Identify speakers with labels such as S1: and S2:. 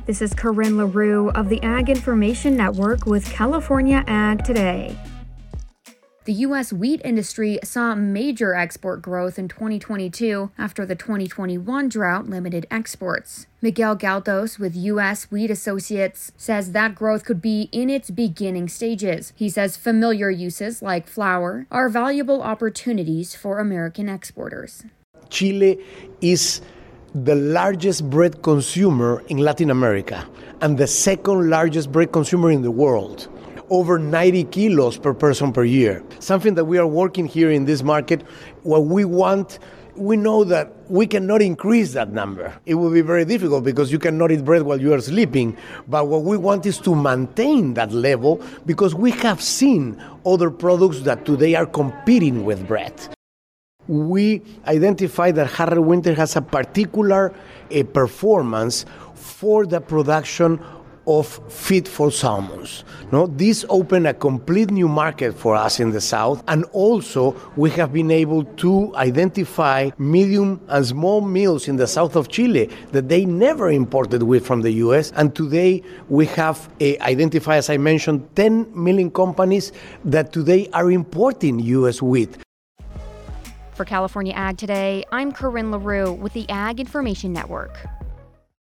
S1: This is Corinne LaRue of the Ag Information Network with California Ag Today. The U.S. wheat industry saw major export growth in 2022 after the 2021 drought limited exports. Miguel Galdos with U.S. Wheat Associates says that growth could be in its beginning stages. He says familiar uses like flour are valuable opportunities for American exporters.
S2: Chile is the largest bread consumer in Latin America and the second largest bread consumer in the world. Over 90 kilos per person per year. Something that we are working here in this market, what we want, we know that we cannot increase that number. It will be very difficult because you cannot eat bread while you are sleeping. But what we want is to maintain that level because we have seen other products that today are competing with bread. We identify that Harry Winter has a particular performance for the production of feed for salmons. No, this opened a complete new market for us in the South, and also we have been able to identify medium and small mills in the south of Chile that they never imported wheat from the U.S., and today we have identified, as I mentioned, 10 milling companies that today are importing U.S. wheat.
S1: For California Ag Today, I'm Corinne LaRue with the Ag Information Network.